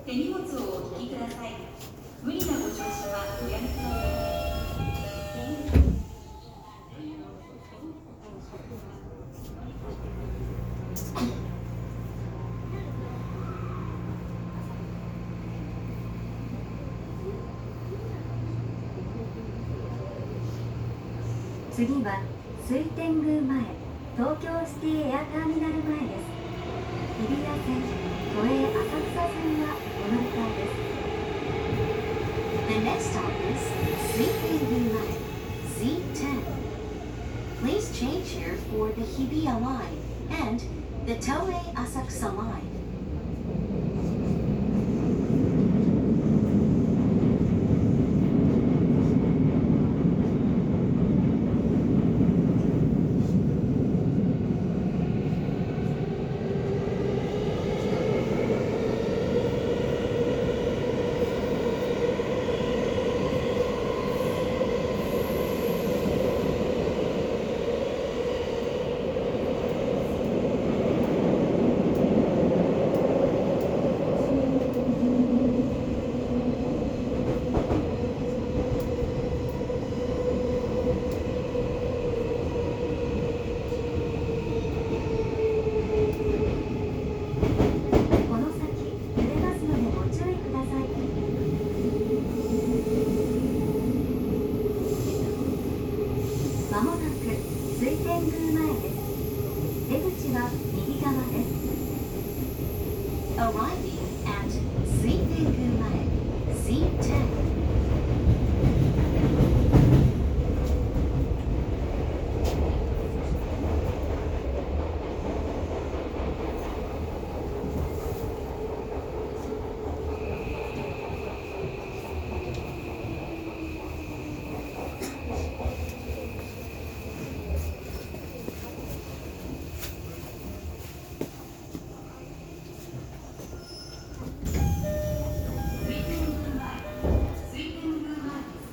手荷物をお引きください。無理なご乗車はおやめください。 次は水天宮前東京シティエアターミナル前です。日比谷線都営浅草線はお乗り換えです。 The next stop is Suitengu-mae, C10. Please change here for the Hibiya line and the Toei Asakusa line. この先揺れますのでご注意ください。まもなく水天宮前です。出口は右側です。 Arriving at Suitengu-mae, C10.